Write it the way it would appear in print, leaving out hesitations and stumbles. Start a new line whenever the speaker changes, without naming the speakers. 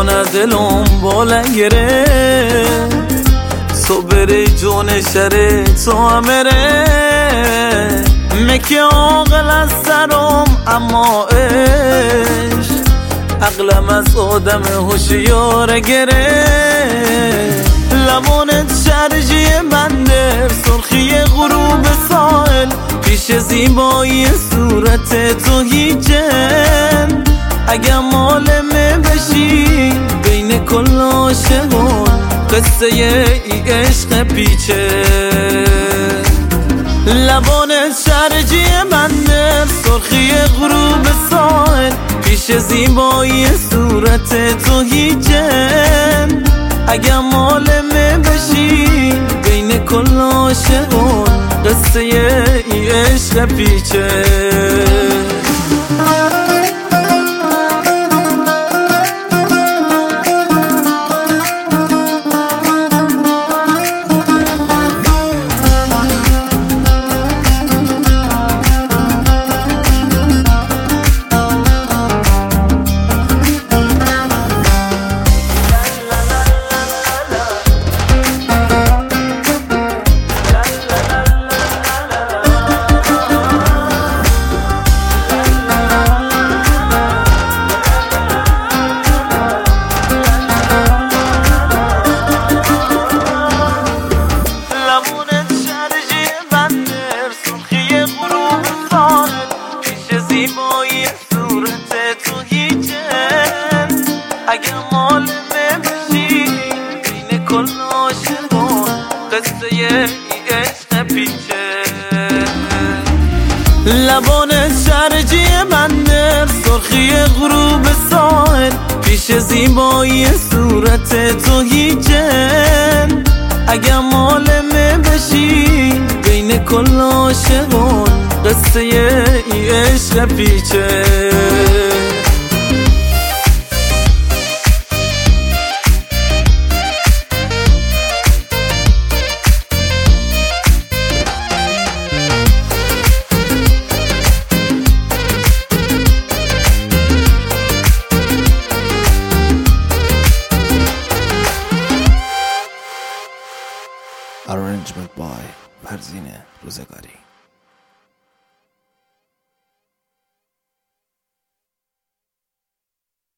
کنه دلم بالنگره تو بری جون شره تو همره مکه عاقل از سرم اما عشق عقلم از آدم هوشیار گره لبانت شرجی بندر سرخی غروب ساحل پیش زیبایی صورت تو هیچن اگه مالمه بشی بین کل عاشقون قصه ای عشق پیچه لبانت شرجی بندر سرخی غروب ساحل پیش زیبایی صورت تو هیچن اگه مالمه بشی بین کل عاشقون قصه ای عشق پیچه اگه مالمه بشی بین کل عاشقون قصه ای عشق پیچه لبانت شرجی بندر سرخی غروب ساحل پیش زیبایی صورت تو هیچن اگه مالمه بشی بین کل عاشقون قصه ای عشق پیچه
Arrangement by فرزین روزگاری.